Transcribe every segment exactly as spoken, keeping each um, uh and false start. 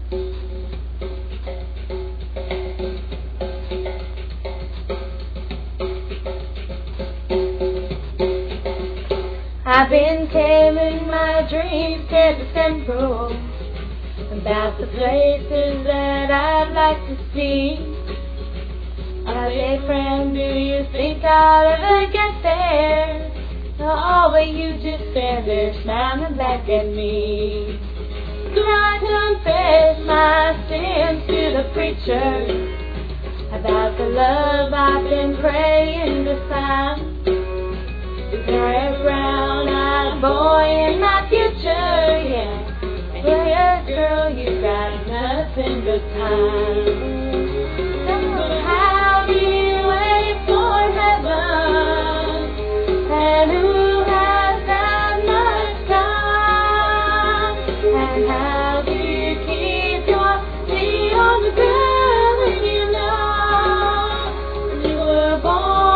I've been telling my dreams to the central about the places that I'd like to see. I say, friend, do you think I'll ever get there? Or will you just stand there smiling back at me? Do I confess my sins to the preacher about the love I've been praying to find? Is there a brown-eyed boy in my future? Yeah. Well, yeah, girl, you got nothing but time. But how do you wait for heaven? And who has that much time? And how do you keep your feet on the ground when you know you were born?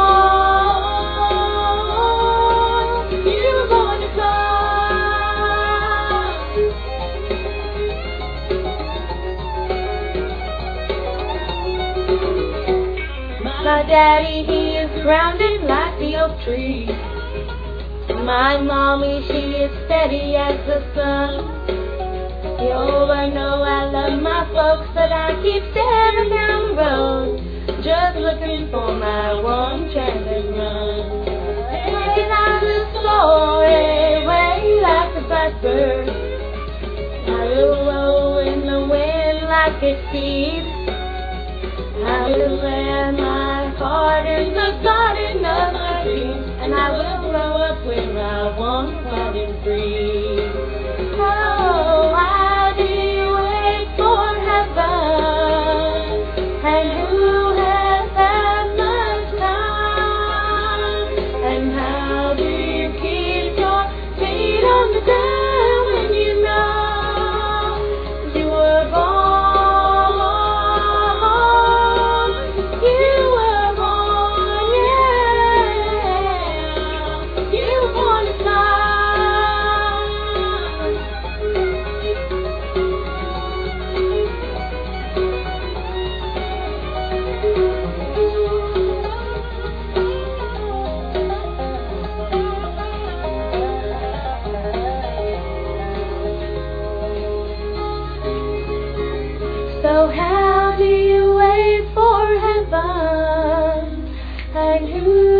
My daddy, he is grounded like the oak tree. My mommy, she is steady as the sun. Yo, I know I love my folks, but I keep staring down the road, just looking for my one chance to run. And I will soar away like a blackbird. I will roll in the wind like a seed. I will land my heart in the garden of my dreams, and I will grow up with my one running free. Oh, how do you wait for heaven? And who has that much time? And how do you keep your feet on the ground when you know you were born? So how do you wait for heaven? And who